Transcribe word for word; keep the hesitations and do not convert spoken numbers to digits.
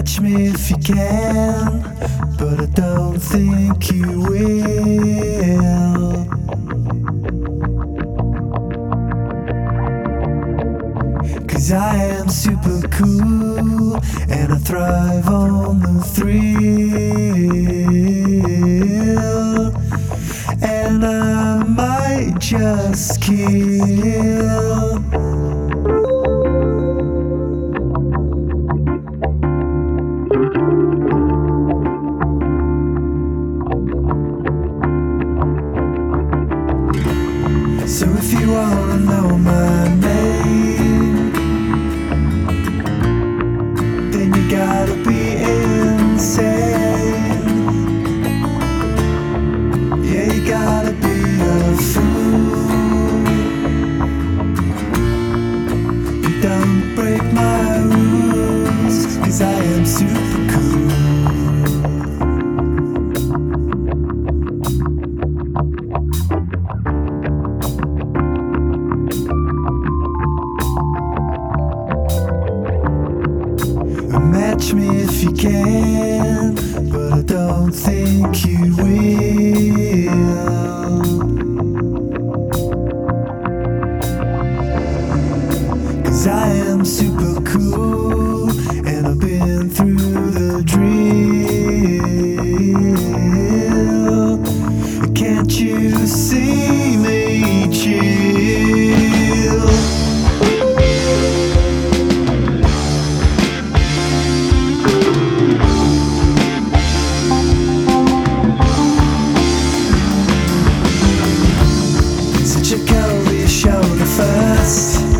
Match me if you can, but I don't think you will. 'Cause I am super cool, and I thrive on the thrill, and I might just kill. So if you wanna know my name, then you gotta be insane. Yeah, you gotta be a fool. You don't break my rules, 'cause I am super cool. Match me if you can, but I don't think you will. 'Cause I am super cool, and I've been through the drill. Can't you see me chill? Check out your shoulder first.